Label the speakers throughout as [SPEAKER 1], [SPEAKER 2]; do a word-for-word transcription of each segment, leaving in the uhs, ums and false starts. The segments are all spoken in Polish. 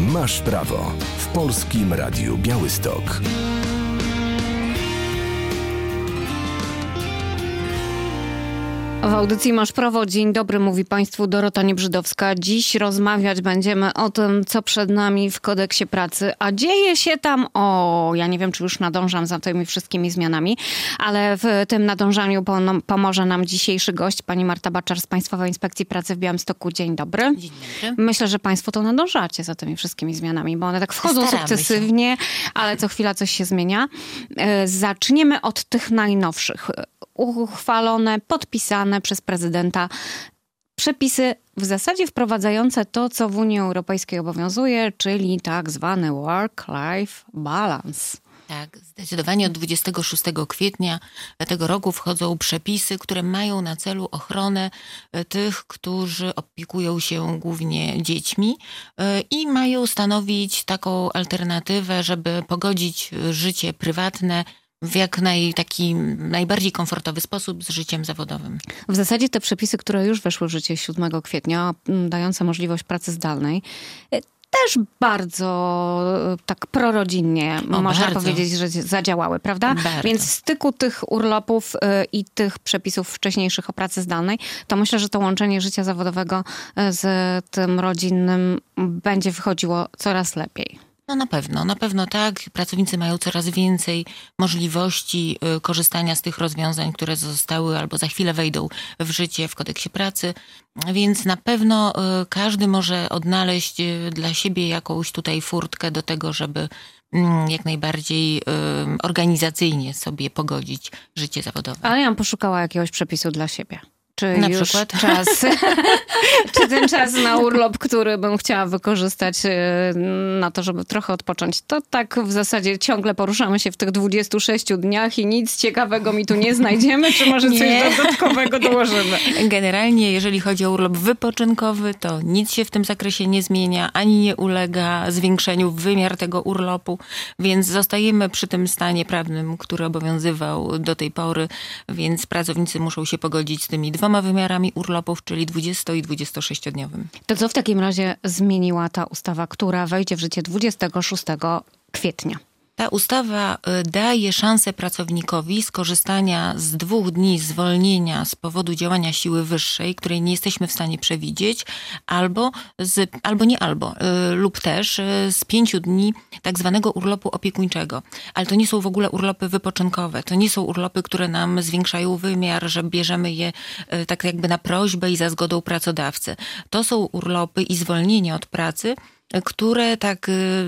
[SPEAKER 1] Masz prawo w Polskim Radiu Białystok.
[SPEAKER 2] W audycji Masz prawo. Dzień dobry, mówi Państwu Dorota Niebrzydowska. Dziś rozmawiać będziemy o tym, co przed nami w kodeksie pracy, a dzieje się tam, o, ja nie wiem, czy już nadążam za tymi wszystkimi zmianami, ale w tym nadążaniu pomoże nam dzisiejszy gość, pani Marta Baczar z Państwowej Inspekcji Pracy w Białymstoku. Dzień dobry.
[SPEAKER 3] Dzień dobry.
[SPEAKER 2] Myślę, że Państwo to nadążacie za tymi wszystkimi zmianami, bo one tak wchodzą
[SPEAKER 3] Staramy
[SPEAKER 2] sukcesywnie,
[SPEAKER 3] się.
[SPEAKER 2] ale co chwila coś się zmienia. Zaczniemy od tych najnowszych. Uchwalone, podpisane przez prezydenta przepisy w zasadzie wprowadzające to, co w Unii Europejskiej obowiązuje, czyli tak zwany work-life balance.
[SPEAKER 3] Tak, zdecydowanie od dwudziestego szóstego kwietnia tego roku wchodzą przepisy, które mają na celu ochronę tych, którzy opiekują się głównie dziećmi i mają stanowić taką alternatywę, żeby pogodzić życie prywatne w jak naj, taki najbardziej komfortowy sposób z życiem zawodowym.
[SPEAKER 2] W zasadzie te przepisy, które już weszły w życie siódmego kwietnia, dające możliwość pracy zdalnej, też bardzo tak prorodzinnie, o, można bardzo. powiedzieć, że zadziałały, prawda?
[SPEAKER 3] Bardzo.
[SPEAKER 2] Więc w styku tych urlopów i tych przepisów wcześniejszych o pracy zdalnej, to myślę, że to łączenie życia zawodowego z tym rodzinnym będzie wychodziło coraz lepiej.
[SPEAKER 3] No na pewno, na pewno tak. Pracownicy mają coraz więcej możliwości korzystania z tych rozwiązań, które zostały albo za chwilę wejdą w życie w kodeksie pracy, więc na pewno każdy może odnaleźć dla siebie jakąś tutaj furtkę do tego, żeby jak najbardziej organizacyjnie sobie pogodzić życie zawodowe.
[SPEAKER 2] Ale ja bym poszukała jakiegoś przepisu dla siebie. Czy
[SPEAKER 3] na
[SPEAKER 2] już
[SPEAKER 3] przykład?
[SPEAKER 2] czas, czy ten czas na urlop, który bym chciała wykorzystać na to, żeby trochę odpocząć, to tak w zasadzie ciągle poruszamy się w tych dwudziestu sześciu dniach i nic ciekawego mi tu nie znajdziemy, czy może
[SPEAKER 3] nie.
[SPEAKER 2] coś dodatkowego dołożymy?
[SPEAKER 3] Generalnie, jeżeli chodzi o urlop wypoczynkowy, to nic się w tym zakresie nie zmienia, ani nie ulega zwiększeniu wymiar tego urlopu, więc zostajemy przy tym stanie prawnym, który obowiązywał do tej pory, więc pracownicy muszą się pogodzić z tymi dwoma dwoma wymiarami urlopów, czyli dwudziesto- i dwudziestosześciodniowym.
[SPEAKER 2] To co w takim razie zmieniła ta ustawa, która wejdzie w życie dwudziestego szóstego kwietnia?
[SPEAKER 3] Ta ustawa daje szansę pracownikowi skorzystania z dwóch dni zwolnienia z powodu działania siły wyższej, której nie jesteśmy w stanie przewidzieć, albo, z, albo nie albo, lub też z pięciu dni tak zwanego urlopu opiekuńczego. Ale to nie są w ogóle urlopy wypoczynkowe. To nie są urlopy, które nam zwiększają wymiar, że bierzemy je tak jakby na prośbę i za zgodą pracodawcy. To są urlopy i zwolnienie od pracy, które tak,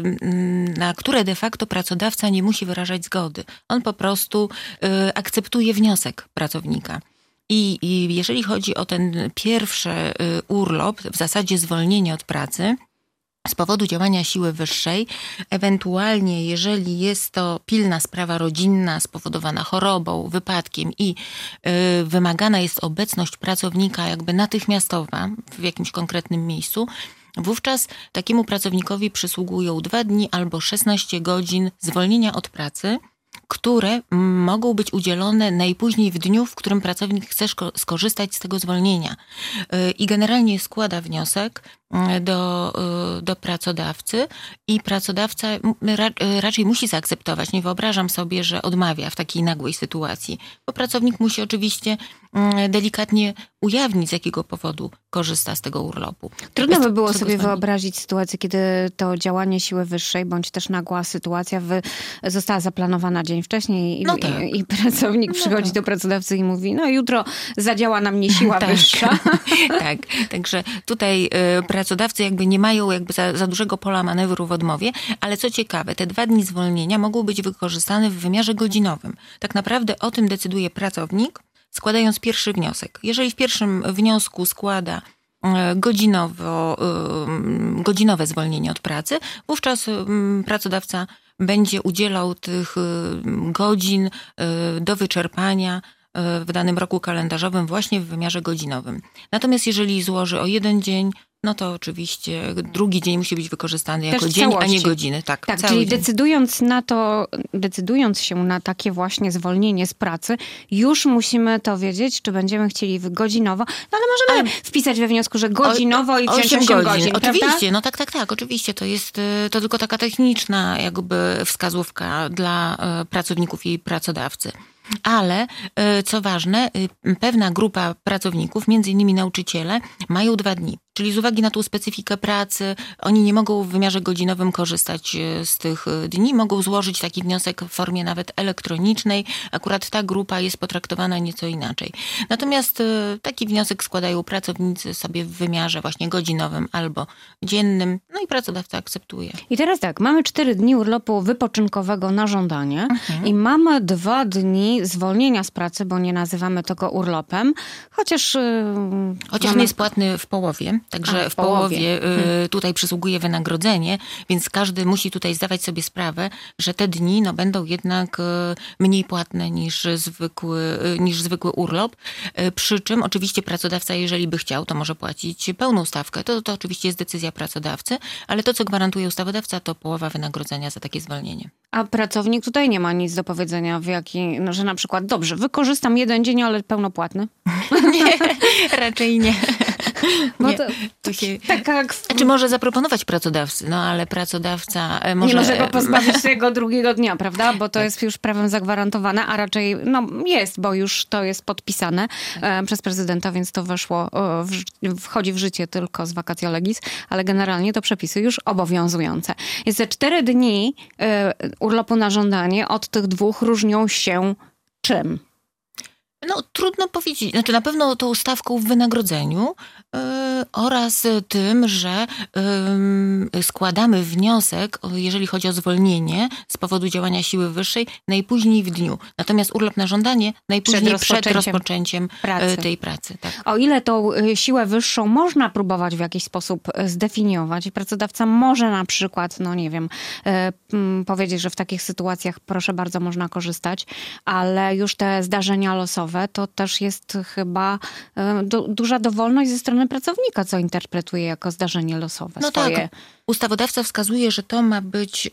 [SPEAKER 3] na które de facto pracodawca nie musi wyrażać zgody. On po prostu akceptuje wniosek pracownika. I, i jeżeli chodzi o ten pierwszy urlop, w zasadzie zwolnienie od pracy z powodu działania siły wyższej, ewentualnie jeżeli jest to pilna sprawa rodzinna spowodowana chorobą, wypadkiem i y, wymagana jest obecność pracownika jakby natychmiastowa w jakimś konkretnym miejscu, wówczas takiemu pracownikowi przysługują dwa dni albo szesnaście godzin zwolnienia od pracy, które mogą być udzielone najpóźniej w dniu, w którym pracownik chce skorzystać z tego zwolnienia. I generalnie składa wniosek do, do pracodawcy i pracodawca raczej musi zaakceptować. Nie wyobrażam sobie, że odmawia w takiej nagłej sytuacji, bo pracownik musi oczywiście delikatnie ujawnić, z jakiego powodu korzysta z tego urlopu.
[SPEAKER 2] Trudno by było sobie wyobrazić sytuację, kiedy to działanie siły wyższej, bądź też nagła sytuacja wy, została zaplanowana dzień wcześniej i,
[SPEAKER 3] no tak.
[SPEAKER 2] i, i pracownik no przychodzi tak. do pracodawcy i mówi, no jutro zadziała na mnie siła
[SPEAKER 3] tak.
[SPEAKER 2] wyższa.
[SPEAKER 3] Tak, także tutaj y, pracodawcy jakby nie mają jakby za, za dużego pola manewru w odmowie, ale co ciekawe, te dwa dni zwolnienia mogą być wykorzystane w wymiarze godzinowym. Tak naprawdę o tym decyduje pracownik, składając pierwszy wniosek. Jeżeli w pierwszym wniosku składa godzinowo, godzinowe zwolnienie od pracy, wówczas pracodawca będzie udzielał tych godzin do wyczerpania w danym roku kalendarzowym właśnie w wymiarze godzinowym. Natomiast jeżeli złoży o jeden dzień no to oczywiście drugi dzień musi być wykorzystany jako
[SPEAKER 2] Też w
[SPEAKER 3] dzień,
[SPEAKER 2] całości.
[SPEAKER 3] a nie godziny. Tak,
[SPEAKER 2] Tak,
[SPEAKER 3] cały
[SPEAKER 2] czyli
[SPEAKER 3] dzień.
[SPEAKER 2] decydując na to, decydując się na takie właśnie zwolnienie z pracy, już musimy to wiedzieć, czy będziemy chcieli godzinowo, no ale możemy ale wpisać we wniosku, że godzinowo i wziąć osiem godzin,
[SPEAKER 3] Oczywiście,
[SPEAKER 2] prawda?
[SPEAKER 3] no tak, tak, tak, oczywiście. To jest to tylko taka techniczna jakby wskazówka dla pracowników i pracodawcy. Ale, co ważne, pewna grupa pracowników, między innymi nauczyciele, mają dwa dni. Czyli z uwagi na tą specyfikę pracy, oni nie mogą w wymiarze godzinowym korzystać z tych dni. Mogą złożyć taki wniosek w formie nawet elektronicznej. Akurat ta grupa jest potraktowana nieco inaczej. Natomiast taki wniosek składają pracownicy sobie w wymiarze właśnie godzinowym albo dziennym. No i pracodawca akceptuje.
[SPEAKER 2] I teraz tak, mamy cztery dni urlopu wypoczynkowego na żądanie mhm. i mamy dwa dni zwolnienia z pracy, bo nie nazywamy tego urlopem, chociaż... Yy,
[SPEAKER 3] chociaż
[SPEAKER 2] mamy...
[SPEAKER 3] nie jest płatny w połowie. Także A, w, w połowie, połowie hmm. tutaj przysługuje wynagrodzenie, więc każdy musi tutaj zdawać sobie sprawę, że te dni no, będą jednak mniej płatne niż zwykły, niż zwykły urlop. Przy czym oczywiście pracodawca, jeżeli by chciał, to może płacić pełną stawkę. To, to oczywiście jest decyzja pracodawcy, ale to, co gwarantuje ustawodawca, to połowa wynagrodzenia za takie zwolnienie.
[SPEAKER 2] A pracownik tutaj nie ma nic do powiedzenia, w jaki, no, że na przykład dobrze, wykorzystam jeden dzień, ale pełnopłatny.
[SPEAKER 3] Nie, raczej nie.
[SPEAKER 2] Bo
[SPEAKER 3] nie,
[SPEAKER 2] to,
[SPEAKER 3] to się...
[SPEAKER 2] tak jak...
[SPEAKER 3] Czy może zaproponować pracodawcy, no ale pracodawca może...
[SPEAKER 2] Nie może go pozbawić swojego drugiego dnia, prawda? Bo to tak. jest już prawem zagwarantowane, a raczej no jest, bo już to jest podpisane e, przez prezydenta, więc to weszło, e, w, wchodzi w życie tylko z vacatio legis, ale generalnie to przepisy już obowiązujące. Jest te cztery dni e, urlopu na żądanie od tych dwóch różnią się czym?
[SPEAKER 3] No trudno powiedzieć. Znaczy na pewno tą stawką w wynagrodzeniu yy, oraz tym, że yy, składamy wniosek, jeżeli chodzi o zwolnienie z powodu działania siły wyższej, najpóźniej w dniu. Natomiast urlop na żądanie najpóźniej przed rozpoczęciem, przed rozpoczęciem pracy. tej pracy. Tak.
[SPEAKER 2] O ile tą siłę wyższą można próbować w jakiś sposób zdefiniować i pracodawca może na przykład, no nie wiem, yy, powiedzieć, że w takich sytuacjach proszę bardzo można korzystać, ale już te zdarzenia losowe to też jest chyba du- duża dowolność ze strony pracownika, co interpretuje jako zdarzenie losowe
[SPEAKER 3] no
[SPEAKER 2] swoje.
[SPEAKER 3] Tak. Ustawodawca wskazuje, że to ma być,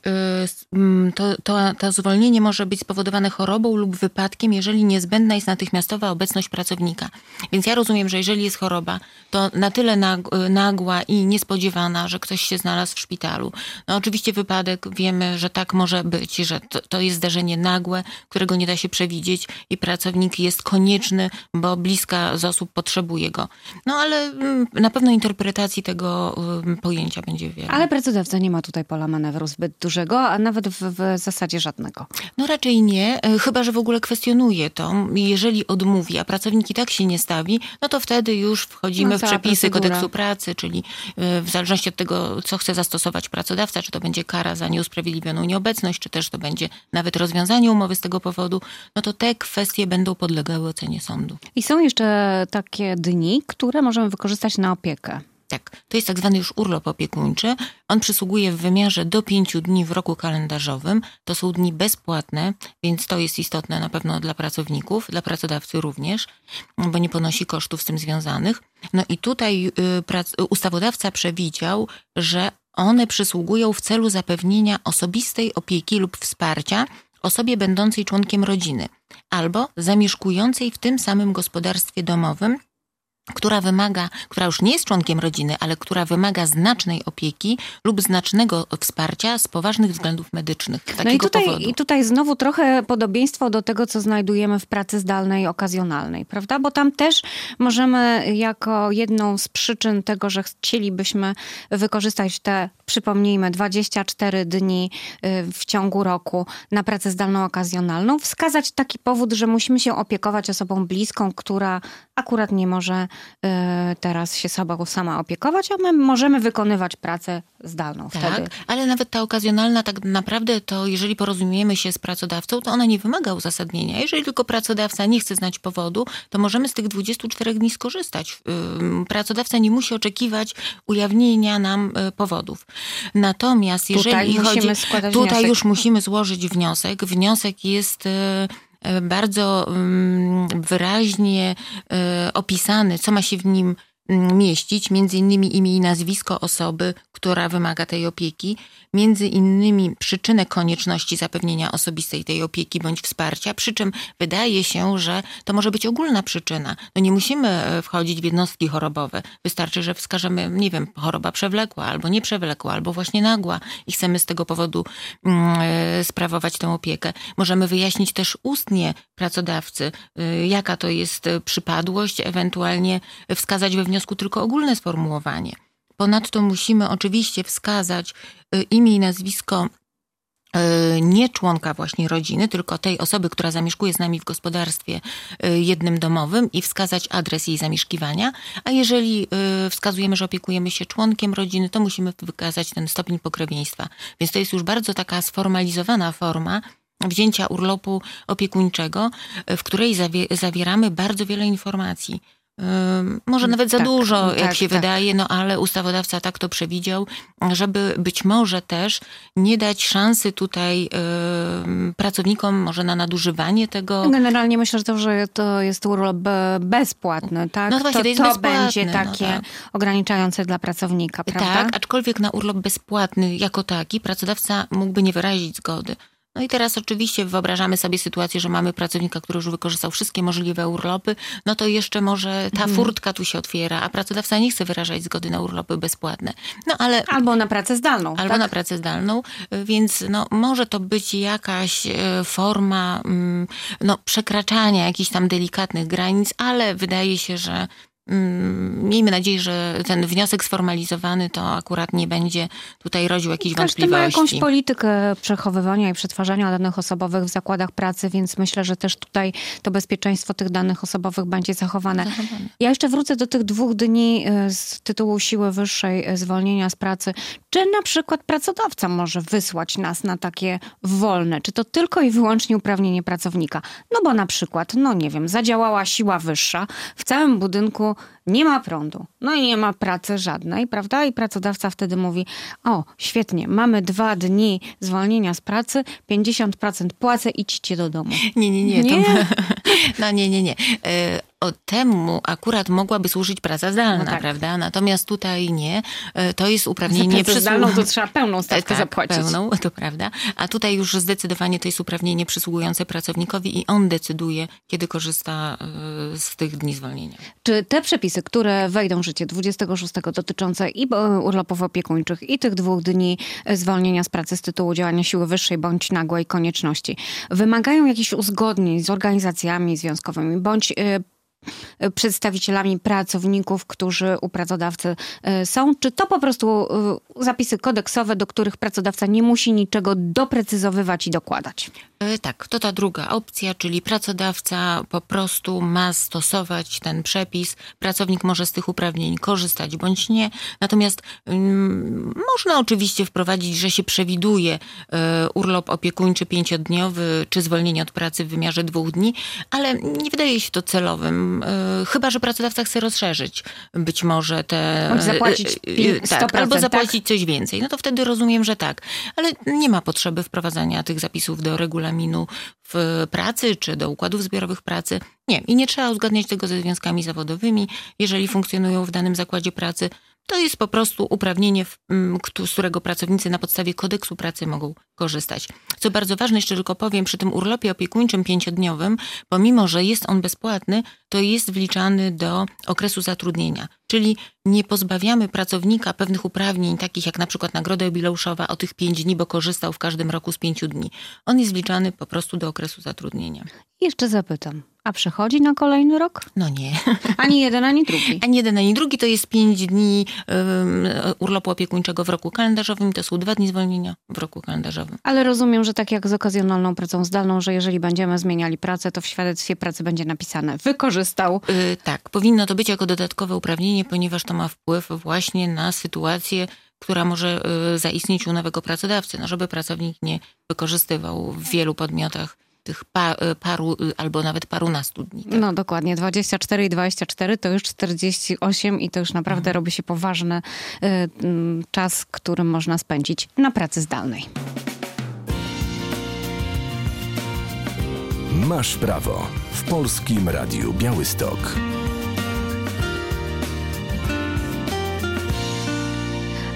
[SPEAKER 3] to, to, to zwolnienie może być spowodowane chorobą lub wypadkiem, jeżeli niezbędna jest natychmiastowa obecność pracownika. Więc ja rozumiem, że jeżeli jest choroba, to na tyle nagła i niespodziewana, że ktoś się znalazł w szpitalu. No oczywiście wypadek, wiemy, że tak może być, że to, to jest zdarzenie nagłe, którego nie da się przewidzieć i pracownik jest konieczny, bo bliska z osób potrzebuje go. No ale na pewno interpretacji tego pojęcia będzie wiele.
[SPEAKER 2] Ale pracodawca nie ma tutaj pola manewru zbyt dużego, a nawet w, w zasadzie żadnego.
[SPEAKER 3] No raczej nie, chyba że w ogóle kwestionuje to. Jeżeli odmówi, a pracownik i tak się nie stawi, no to wtedy już wchodzimy no, w przepisy procedura. kodeksu pracy, czyli w zależności od tego, co chce zastosować pracodawca, czy to będzie kara za nieusprawiedliwioną nieobecność, czy też to będzie nawet rozwiązanie umowy z tego powodu, no to te kwestie będą podlegały ocenie sądu.
[SPEAKER 2] I są jeszcze takie dni, które możemy wykorzystać na opiekę.
[SPEAKER 3] Tak, to jest tak zwany już urlop opiekuńczy. On przysługuje w wymiarze do pięciu dni w roku kalendarzowym. To są dni bezpłatne, więc to jest istotne na pewno dla pracowników, dla pracodawcy również, bo nie ponosi kosztów z tym związanych. No i tutaj y, ustawodawca przewidział, że one przysługują w celu zapewnienia osobistej opieki lub wsparcia osobie będącej członkiem rodziny albo zamieszkującej w tym samym gospodarstwie domowym, która wymaga, która już nie jest członkiem rodziny, ale która wymaga znacznej opieki lub znacznego wsparcia z poważnych względów medycznych. Takiego
[SPEAKER 2] no i tutaj,
[SPEAKER 3] powodu.
[SPEAKER 2] i tutaj znowu trochę podobieństwo do tego, co znajdujemy w pracy zdalnej, okazjonalnej, prawda? Bo tam też możemy jako jedną z przyczyn tego, że chcielibyśmy wykorzystać te, przypomnijmy, dwadzieścia cztery dni w ciągu roku na pracę zdalną, okazjonalną, wskazać taki powód, że musimy się opiekować osobą bliską, która akurat nie może teraz się sobą sama opiekować, a my możemy wykonywać pracę zdalną
[SPEAKER 3] tak,
[SPEAKER 2] wtedy.
[SPEAKER 3] Ale nawet ta okazjonalna tak naprawdę to, jeżeli porozumiemy się z pracodawcą, to ona nie wymaga uzasadnienia. Jeżeli tylko pracodawca nie chce znać powodu, to możemy z tych dwudziestu czterech dni skorzystać. Pracodawca nie musi oczekiwać ujawnienia nam powodów. Natomiast jeżeli
[SPEAKER 2] tutaj
[SPEAKER 3] chodzi...
[SPEAKER 2] Tutaj
[SPEAKER 3] wniosek. Już musimy złożyć wniosek. Wniosek jest bardzo wyraźnie opisany, co ma się w nim mieścić między innymi imię i nazwisko osoby, która wymaga tej opieki, między innymi przyczynę konieczności zapewnienia osobistej tej opieki bądź wsparcia, przy czym wydaje się, że to może być ogólna przyczyna. No nie musimy wchodzić w jednostki chorobowe. Wystarczy, że wskażemy, nie wiem, choroba przewlekła albo nieprzewlekła, albo właśnie nagła i chcemy z tego powodu mm, sprawować tę opiekę. Możemy wyjaśnić też ustnie pracodawcy, y, jaka to jest przypadłość, ewentualnie wskazać we wniosku tylko ogólne sformułowanie. Ponadto musimy oczywiście wskazać imię i nazwisko nie członka właśnie rodziny, tylko tej osoby, która zamieszkuje z nami w gospodarstwie jednym domowym i wskazać adres jej zamieszkiwania, a jeżeli wskazujemy, że opiekujemy się członkiem rodziny, to musimy wykazać ten stopień pokrewieństwa. Więc to jest już bardzo taka sformalizowana forma wzięcia urlopu opiekuńczego, w której zawie- zawieramy bardzo wiele informacji. Może nawet za
[SPEAKER 2] tak,
[SPEAKER 3] dużo, jak
[SPEAKER 2] tak,
[SPEAKER 3] się
[SPEAKER 2] tak.
[SPEAKER 3] wydaje, no ale ustawodawca tak to przewidział, żeby być może też nie dać szansy tutaj y, pracownikom może na nadużywanie tego.
[SPEAKER 2] Generalnie myślę, że to, że to jest urlop bezpłatny, tak?
[SPEAKER 3] No właśnie,
[SPEAKER 2] to,
[SPEAKER 3] to jest
[SPEAKER 2] to
[SPEAKER 3] bezpłatny,
[SPEAKER 2] będzie
[SPEAKER 3] no
[SPEAKER 2] takie
[SPEAKER 3] tak.
[SPEAKER 2] ograniczające dla pracownika, prawda?
[SPEAKER 3] Tak, aczkolwiek na urlop bezpłatny jako taki pracodawca mógłby nie wyrazić zgody. No i teraz oczywiście wyobrażamy sobie sytuację, że mamy pracownika, który już wykorzystał wszystkie możliwe urlopy, no to jeszcze może ta
[SPEAKER 2] Mhm.
[SPEAKER 3] furtka tu się otwiera, a pracodawca nie chce wyrażać zgody na urlopy bezpłatne. No ale...
[SPEAKER 2] Albo na pracę zdalną.
[SPEAKER 3] Albo
[SPEAKER 2] tak?
[SPEAKER 3] na pracę zdalną, więc no, może to być jakaś forma mm, no, przekraczania jakichś tam delikatnych granic, ale wydaje się, że mm, miejmy nadzieję, że ten wniosek sformalizowany to akurat nie będzie tutaj rodził jakichś
[SPEAKER 2] Każdy ma
[SPEAKER 3] wątpliwości.
[SPEAKER 2] jakąś politykę przechowywania i przetwarzania danych osobowych w zakładach pracy, więc myślę, że też tutaj to bezpieczeństwo tych danych osobowych będzie zachowane.
[SPEAKER 3] Zachowane.
[SPEAKER 2] Ja jeszcze wrócę do tych dwóch dni z tytułu siły wyższej zwolnienia z pracy. Czy na przykład pracodawca może wysłać nas na takie wolne? Czy to tylko i wyłącznie uprawnienie pracownika? No bo na przykład, no nie wiem, zadziałała siła wyższa, w całym budynku nie ma prądu, no i nie ma pracy żadnej, prawda? I pracodawca wtedy mówi, o, świetnie, mamy dwa dni zwolnienia z pracy, pięćdziesiąt procent płacę, idźcie do domu.
[SPEAKER 3] Nie, nie, nie.
[SPEAKER 2] Nie?
[SPEAKER 3] To, no nie, nie, nie. E, o temu akurat mogłaby służyć praca zdalna,
[SPEAKER 2] No tak.
[SPEAKER 3] prawda? Natomiast tutaj nie. E, to jest uprawnienie...
[SPEAKER 2] Za pracę
[SPEAKER 3] przysłu-
[SPEAKER 2] zdalną to trzeba pełną stawkę
[SPEAKER 3] tak,
[SPEAKER 2] zapłacić.
[SPEAKER 3] pełną, to prawda. A tutaj już zdecydowanie to jest uprawnienie przysługujące pracownikowi i on decyduje, kiedy korzysta e, z tych dni zwolnienia.
[SPEAKER 2] Czy te przepisy, które wejdą w życie dwudziestego szóstego dotyczące i urlopów opiekuńczych, i tych dwóch dni zwolnienia z pracy z tytułu działania siły wyższej bądź nagłej konieczności, wymagają jakichś uzgodnień z organizacjami związkowymi bądź y, przedstawicielami pracowników, którzy u pracodawcy są? Czy to po prostu zapisy kodeksowe, do których pracodawca nie musi niczego doprecyzowywać i dokładać?
[SPEAKER 3] Tak, to ta druga opcja, czyli pracodawca po prostu ma stosować ten przepis. Pracownik może z tych uprawnień korzystać bądź nie. Natomiast um, można oczywiście wprowadzić, że się przewiduje um, urlop opiekuńczy pięciodniowy czy zwolnienie od pracy w wymiarze dwóch dni, ale nie wydaje się to celowym. Um, chyba że pracodawca chce rozszerzyć być może te...
[SPEAKER 2] Bądź zapłacić sto procent,
[SPEAKER 3] tak, albo zapłacić
[SPEAKER 2] tak?
[SPEAKER 3] coś więcej. No to wtedy rozumiem, że tak. Ale nie ma potrzeby wprowadzania tych zapisów do regulaminu w pracy, czy do układów zbiorowych pracy. Nie. I nie trzeba uzgadniać tego ze związkami zawodowymi, jeżeli funkcjonują w danym zakładzie pracy. To jest po prostu uprawnienie, z którego pracownicy na podstawie kodeksu pracy mogą korzystać. Co bardzo ważne, jeszcze tylko powiem, przy tym urlopie opiekuńczym pięciodniowym, pomimo że jest on bezpłatny, to jest wliczany do okresu zatrudnienia. Czyli nie pozbawiamy pracownika pewnych uprawnień, takich jak na przykład nagroda jubileuszowa o tych pięć dni, bo korzystał w każdym roku z pięciu dni. On jest wliczany po prostu do okresu zatrudnienia.
[SPEAKER 2] Jeszcze zapytam, a przechodzi na kolejny rok?
[SPEAKER 3] No nie.
[SPEAKER 2] Ani jeden, ani drugi.
[SPEAKER 3] Ani jeden, ani drugi to jest pięć dni um, urlopu opiekuńczego w roku kalendarzowym, to są dwa dni zwolnienia w roku kalendarzowym.
[SPEAKER 2] Ale rozumiem, że tak jak z okazjonalną pracą zdalną, że jeżeli będziemy zmieniali pracę, to w świadectwie pracy będzie napisane wykorzystał.
[SPEAKER 3] Yy, tak, powinno to być jako dodatkowe uprawnienie, ponieważ to ma wpływ właśnie na sytuację, która może yy, zaistnieć u nowego pracodawcy, no żeby pracownik nie wykorzystywał w wielu podmiotach tych pa, paru albo nawet parunastu dni. Tak?
[SPEAKER 2] No dokładnie, dwadzieścia cztery i dwadzieścia cztery to już czterdzieści osiem i to już naprawdę mhm. robi się poważny y, y, czas, którym można spędzić na pracy zdalnej.
[SPEAKER 1] Masz prawo w Polskim Radiu Białystok.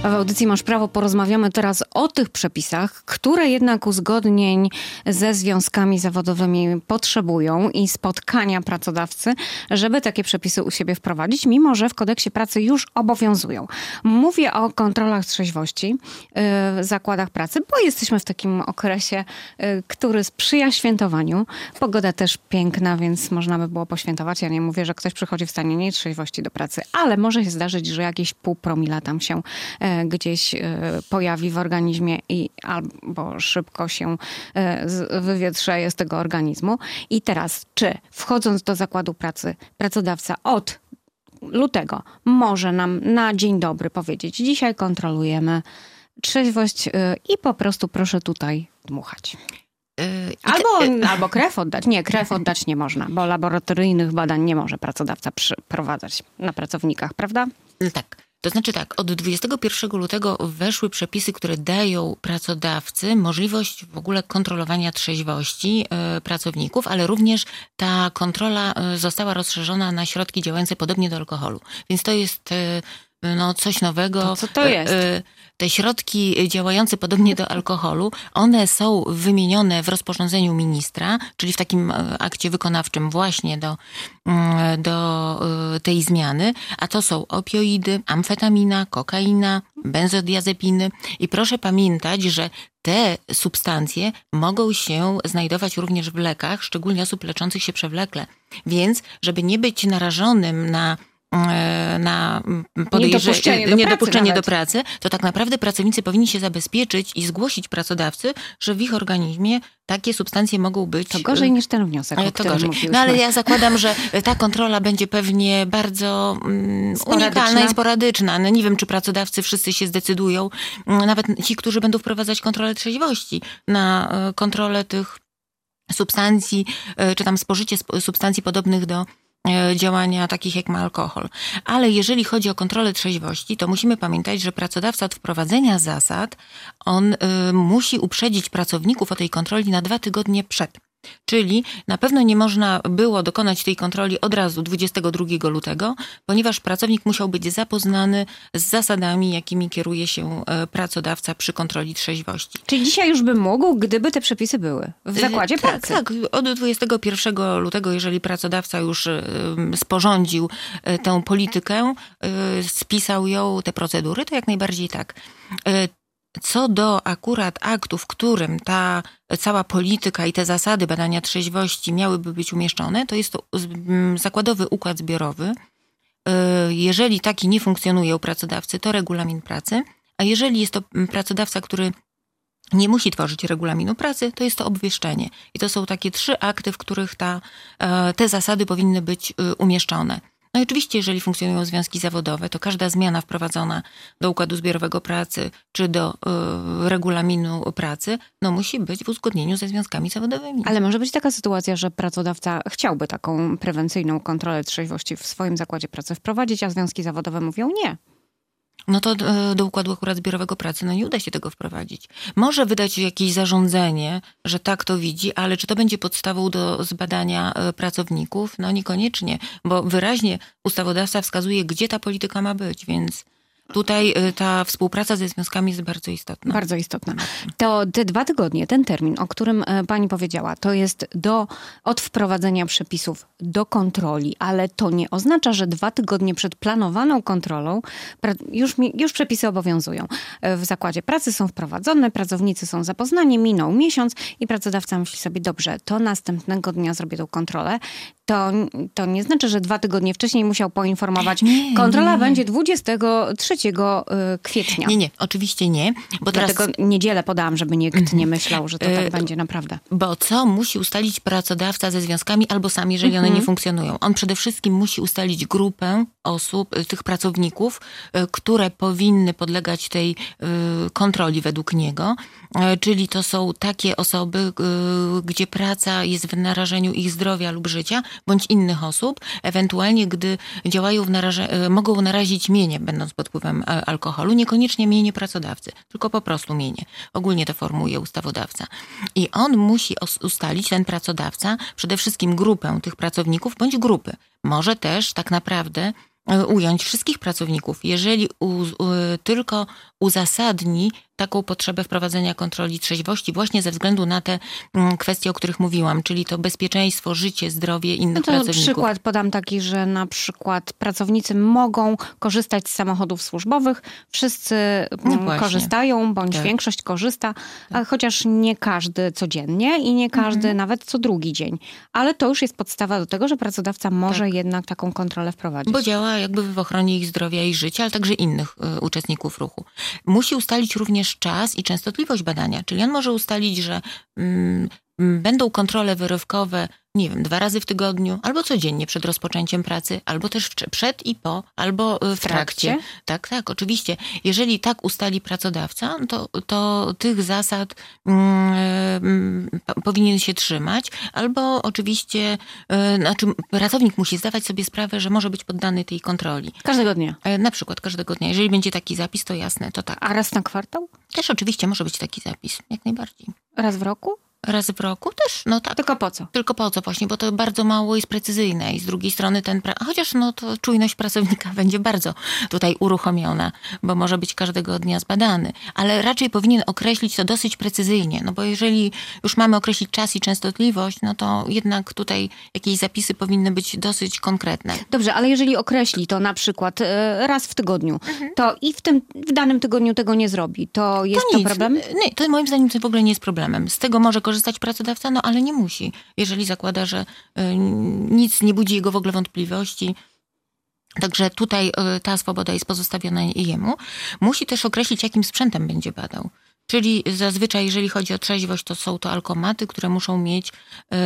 [SPEAKER 2] W audycji Masz Prawo porozmawiamy teraz o tych przepisach, które jednak uzgodnień ze związkami zawodowymi potrzebują i spotkania pracodawcy, żeby takie przepisy u siebie wprowadzić, mimo że w kodeksie pracy już obowiązują. Mówię o kontrolach trzeźwości w zakładach pracy, bo jesteśmy w takim okresie, który sprzyja świętowaniu. Pogoda też piękna, więc można by było poświętować. Ja nie mówię, że ktoś przychodzi w stanie nietrzeźwości do pracy, ale może się zdarzyć, że jakieś pół promila tam się gdzieś pojawi w organizmie i albo szybko się wywietrzeje z tego organizmu. I teraz, czy wchodząc do zakładu pracy, pracodawca od lutego może nam na dzień dobry powiedzieć: dzisiaj kontrolujemy trzeźwość i po prostu proszę tutaj dmuchać. Albo, albo krew oddać. Nie, krew oddać nie można, bo laboratoryjnych badań nie może pracodawca przeprowadzać na pracownikach, prawda?
[SPEAKER 3] Tak. To znaczy tak, od dwudziestego pierwszego lutego weszły przepisy, które dają pracodawcy możliwość w ogóle kontrolowania trzeźwości y, pracowników, ale również ta kontrola y, została rozszerzona na środki działające podobnie do alkoholu. Więc to jest y, no, coś nowego.
[SPEAKER 2] To co to jest?
[SPEAKER 3] Y, Te środki działające podobnie do alkoholu, one są wymienione w rozporządzeniu ministra, czyli w takim akcie wykonawczym właśnie do, do tej zmiany, a to są opioidy, amfetamina, kokaina, benzodiazepiny i proszę pamiętać, że te substancje mogą się znajdować również w lekach, szczególnie osób leczących się przewlekle. Więc, żeby nie być narażonym na na
[SPEAKER 2] niedopuszczenie, do,
[SPEAKER 3] niedopuszczenie
[SPEAKER 2] pracy
[SPEAKER 3] do pracy, to tak naprawdę pracownicy powinni się zabezpieczyć i zgłosić pracodawcy, że w ich organizmie takie substancje mogą być...
[SPEAKER 2] To gorzej niż ten wniosek, o
[SPEAKER 3] to
[SPEAKER 2] którym
[SPEAKER 3] gorzej.
[SPEAKER 2] mówiliśmy.
[SPEAKER 3] No ale ja zakładam, że ta kontrola będzie pewnie bardzo um, unikalna i sporadyczna. No, nie wiem, czy pracodawcy wszyscy się zdecydują, nawet ci, którzy będą wprowadzać kontrolę trzeźwości, na kontrolę tych substancji, czy tam spożycie substancji podobnych do działania takich jak ma alkohol. Ale jeżeli chodzi o kontrolę trzeźwości, to musimy pamiętać, że pracodawca od wprowadzenia zasad, on y, musi uprzedzić pracowników o tej kontroli na dwa tygodnie przed. Czyli na pewno nie można było dokonać tej kontroli od razu dwudziestego drugiego lutego, ponieważ pracownik musiał być zapoznany z zasadami, jakimi kieruje się pracodawca przy kontroli trzeźwości.
[SPEAKER 2] Czyli dzisiaj już by mógł, gdyby te przepisy były w zakładzie
[SPEAKER 3] tak,
[SPEAKER 2] pracy?
[SPEAKER 3] Tak, od dwudziestego pierwszego lutego, jeżeli pracodawca już sporządził tę politykę, spisał ją, te procedury, to jak najbardziej tak. Co do akurat aktu, w którym ta cała polityka i te zasady badania trzeźwości miałyby być umieszczone, to jest to zakładowy układ zbiorowy. Jeżeli taki nie funkcjonuje u pracodawcy, to regulamin pracy, a jeżeli jest to pracodawca, który nie musi tworzyć regulaminu pracy, to jest to obwieszczenie. I to są takie trzy akty, w których ta, te zasady powinny być umieszczone. No i oczywiście, jeżeli funkcjonują związki zawodowe, to każda zmiana wprowadzona do układu zbiorowego pracy czy do y, regulaminu pracy, no musi być w uzgodnieniu ze związkami zawodowymi.
[SPEAKER 2] Ale może być taka sytuacja, że pracodawca chciałby taką prewencyjną kontrolę trzeźwości w swoim zakładzie pracy wprowadzić, a związki zawodowe mówią nie.
[SPEAKER 3] No to do układu akurat zbiorowego pracy no nie uda się tego wprowadzić. Może wydać jakieś zarządzenie, że tak to widzi, ale czy to będzie podstawą do zbadania pracowników? No niekoniecznie, bo wyraźnie ustawodawca wskazuje, gdzie ta polityka ma być, więc tutaj ta współpraca ze związkami jest bardzo istotna.
[SPEAKER 2] Bardzo istotna. To te dwa tygodnie, ten termin, o którym pani powiedziała, to jest do, od wprowadzenia przepisów do kontroli, ale to nie oznacza, że dwa tygodnie przed planowaną kontrolą już, już przepisy obowiązują. W zakładzie pracy są wprowadzone, pracownicy są zapoznani, minął miesiąc i pracodawca myśli sobie, dobrze, to następnego dnia zrobię tą kontrolę. To, to nie znaczy, że dwa tygodnie wcześniej musiał poinformować, nie, kontrola nie, nie. będzie dwudziestego trzeciego kwietnia.
[SPEAKER 3] Nie, nie, oczywiście nie. Bo
[SPEAKER 2] Dlatego
[SPEAKER 3] teraz...
[SPEAKER 2] niedzielę podałam, żeby nikt nie myślał, że to tak będzie naprawdę.
[SPEAKER 3] Bo co musi ustalić pracodawca ze związkami albo sam, jeżeli one nie funkcjonują? On przede wszystkim musi ustalić grupę osób, tych pracowników, które powinny podlegać tej kontroli według niego. Czyli to są takie osoby, gdzie praca jest w narażeniu ich zdrowia lub życia, bądź innych osób, ewentualnie gdy działają w naraże- mogą narazić mienie, będąc pod wpływem alkoholu, niekoniecznie mienie pracodawcy, tylko po prostu mienie. Ogólnie to formułuje ustawodawca. I on musi ustalić, ten pracodawca, przede wszystkim grupę tych pracowników, bądź grupy. Może też tak naprawdę ująć wszystkich pracowników. Jeżeli u, u, tylko uzasadni taką potrzebę wprowadzenia kontroli trzeźwości właśnie ze względu na te mm, kwestie, o których mówiłam, czyli to bezpieczeństwo, życie, zdrowie innych
[SPEAKER 2] no to
[SPEAKER 3] pracowników.
[SPEAKER 2] Przykład podam taki, że na przykład pracownicy mogą korzystać z samochodów służbowych, wszyscy
[SPEAKER 3] no
[SPEAKER 2] korzystają, bądź tak. większość korzysta, tak. chociaż nie każdy codziennie i nie każdy mhm. nawet co drugi dzień. Ale to już jest podstawa do tego, że pracodawca może tak. jednak taką kontrolę wprowadzić.
[SPEAKER 3] Bo działa jakby w ochronie ich zdrowia i życia, ale także innych y, uczestników ruchu. Musi ustalić również czas i częstotliwość badania, czyli on może ustalić, że mm, będą kontrole wyrywkowe, nie wiem, dwa razy w tygodniu, albo codziennie przed rozpoczęciem pracy, albo też przed i po, albo w, w trakcie. trakcie. Tak, tak, oczywiście. Jeżeli tak ustali pracodawca, to, to tych zasad mm, powinien się trzymać, albo oczywiście, y, znaczy pracownik musi zdawać sobie sprawę, że może być poddany tej kontroli.
[SPEAKER 2] Każdego dnia?
[SPEAKER 3] Y, na przykład każdego dnia. Jeżeli będzie taki zapis, to jasne, to tak.
[SPEAKER 2] A raz na kwartał?
[SPEAKER 3] Też oczywiście może być taki zapis, jak najbardziej.
[SPEAKER 2] Raz w roku?
[SPEAKER 3] Raz w roku też, no tak.
[SPEAKER 2] Tylko po co?
[SPEAKER 3] Tylko po co właśnie, bo to bardzo mało jest precyzyjne i z drugiej strony ten, pra- chociaż no to czujność pracownika będzie bardzo tutaj uruchomiona, bo może być każdego dnia zbadany, ale raczej powinien określić to dosyć precyzyjnie, no bo jeżeli już mamy określić czas i częstotliwość, no to jednak tutaj jakieś zapisy powinny być dosyć konkretne.
[SPEAKER 2] Dobrze, ale jeżeli określi to na przykład raz w tygodniu, mhm. to i w tym, w danym tygodniu tego nie zrobi, to jest to,
[SPEAKER 3] to
[SPEAKER 2] nic. problem?
[SPEAKER 3] Nie, to moim zdaniem to w ogóle nie jest problemem. Z tego może korzystać pracodawca, no ale nie musi. Jeżeli zakłada, że y, nic nie budzi jego w ogóle wątpliwości, także tutaj y, ta swoboda jest pozostawiona jemu. Musi też określić, jakim sprzętem będzie badał. Czyli zazwyczaj, jeżeli chodzi o trzeźwość, to są to alkomaty, które muszą mieć y,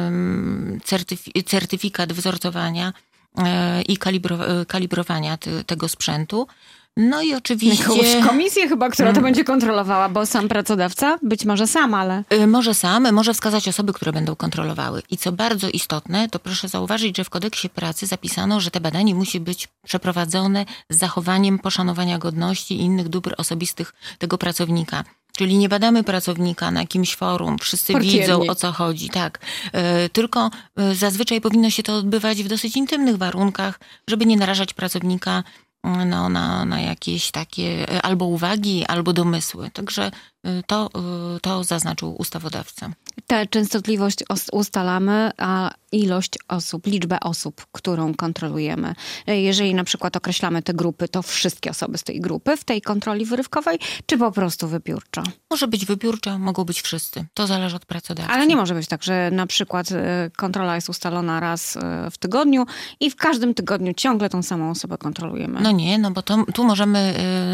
[SPEAKER 3] certyfi- certyfikat wzorcowania y, i kalibro- kalibrowania ty, tego sprzętu. No i oczywiście...
[SPEAKER 2] Jakąś komisję chyba, która to będzie kontrolowała, bo sam pracodawca, być może sam, ale...
[SPEAKER 3] Może sam, może wskazać osoby, które będą kontrolowały. I co bardzo istotne, to proszę zauważyć, że w kodeksie pracy zapisano, że te badanie musi być przeprowadzone z zachowaniem poszanowania godności i innych dóbr osobistych tego pracownika. Czyli nie badamy pracownika na jakimś forum, wszyscy Portiernie. widzą, o co chodzi, tak. Yy, tylko yy, zazwyczaj powinno się to odbywać w dosyć intymnych warunkach, żeby nie narażać pracownika no, na, na jakieś takie albo uwagi, albo domysły. Także to, to zaznaczył ustawodawca.
[SPEAKER 2] Tę częstotliwość ustalamy, a ilość osób, liczbę osób, którą kontrolujemy. Jeżeli na przykład określamy te grupy, to wszystkie osoby z tej grupy w tej kontroli wyrywkowej, czy po prostu wybiórczo?
[SPEAKER 3] Może być wybiórczo, mogą być wszyscy. To zależy od pracodawcy.
[SPEAKER 2] Ale nie może być tak, że na przykład kontrola jest ustalona raz w tygodniu i w każdym tygodniu ciągle tą samą osobę kontrolujemy.
[SPEAKER 3] No nie, no bo to, tu możemy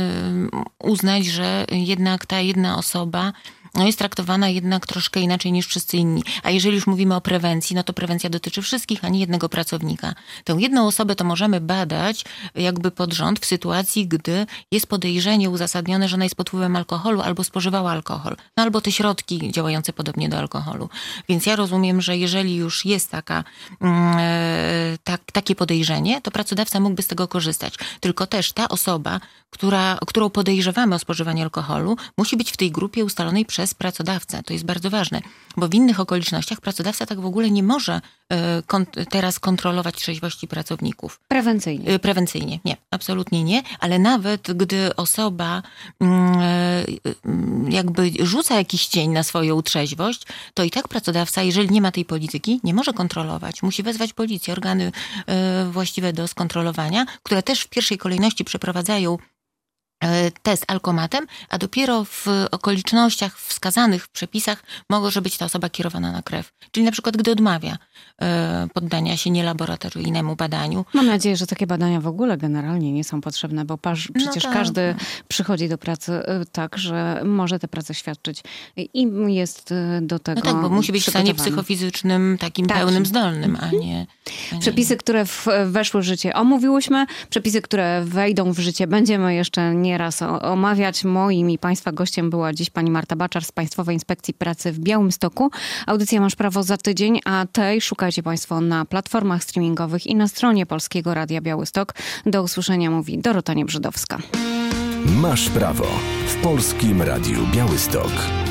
[SPEAKER 3] y, uznać, że jednak ta jedna osoba no jest traktowana jednak troszkę inaczej niż wszyscy inni. A jeżeli już mówimy o prewencji, no to prewencja dotyczy wszystkich, a nie jednego pracownika. Tę jedną osobę to możemy badać jakby pod rząd w sytuacji, gdy jest podejrzenie uzasadnione, że ona jest pod wpływem alkoholu albo spożywała alkohol. No albo te środki działające podobnie do alkoholu. Więc ja rozumiem, że jeżeli już jest taka, mm, tak, takie podejrzenie, to pracodawca mógłby z tego korzystać. Tylko też ta osoba, która, którą podejrzewamy o spożywanie alkoholu, musi być w tej grupie ustalonej przez pracodawcę. To jest bardzo ważne, bo w innych okolicznościach pracodawca tak w ogóle nie może y, kont- teraz kontrolować trzeźwości pracowników.
[SPEAKER 2] Prewencyjnie.
[SPEAKER 3] Y, prewencyjnie, nie, absolutnie nie, ale nawet gdy osoba y, y, jakby rzuca jakiś cień na swoją trzeźwość, to i tak pracodawca, jeżeli nie ma tej polityki, nie może kontrolować. Musi wezwać policję, organy y, właściwe do skontrolowania, które też w pierwszej kolejności przeprowadzają test alkomatem, a dopiero w okolicznościach wskazanych w przepisach może być ta osoba kierowana na krew. Czyli na przykład, gdy odmawia e, poddania się nielaboratoryjnemu badaniu.
[SPEAKER 2] Mam nadzieję, że takie badania w ogóle generalnie nie są potrzebne, bo paż, przecież no tak. każdy przychodzi do pracy tak, że może tę pracę świadczyć i jest do tego
[SPEAKER 3] No tak, bo musi być w stanie psychofizycznym takim tak. pełnym, zdolnym, a nie... A nie
[SPEAKER 2] przepisy, które w, weszły w życie omówiłyśmy, przepisy, które wejdą w życie będziemy jeszcze nieraz omawiać. Moim i Państwa gościem była dziś pani Marta Baczar z Państwowej Inspekcji Pracy w Białymstoku. Audycję Masz Prawo za tydzień, a tej szukajcie Państwo na platformach streamingowych i na stronie Polskiego Radia Białystok. Do usłyszenia mówi Dorota Niebrzydowska.
[SPEAKER 1] Masz Prawo w Polskim Radiu Białystok.